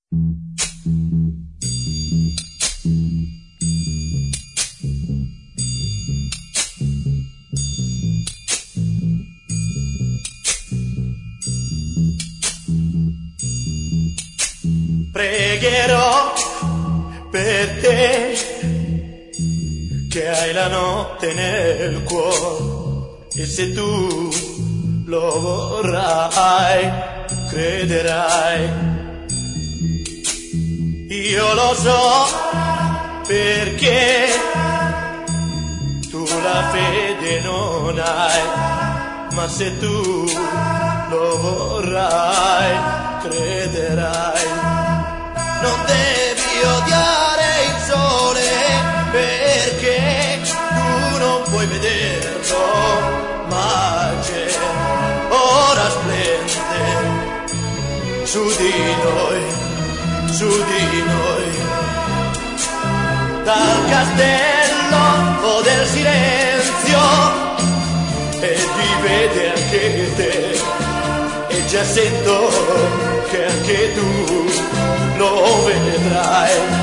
Pregherò per te che hai la notte nel cuore, e se tu lo vorrai, crederai. Io lo so perché tu la fede non hai, ma se tu lo vorrai, crederai. Non devi odiare il sole perché tu non puoi vederlo, ma c'è, ora splende su di noi, su di noi. Dal castello del silenzio e ti vede anche te, e già sento che anche tu lo vedrai.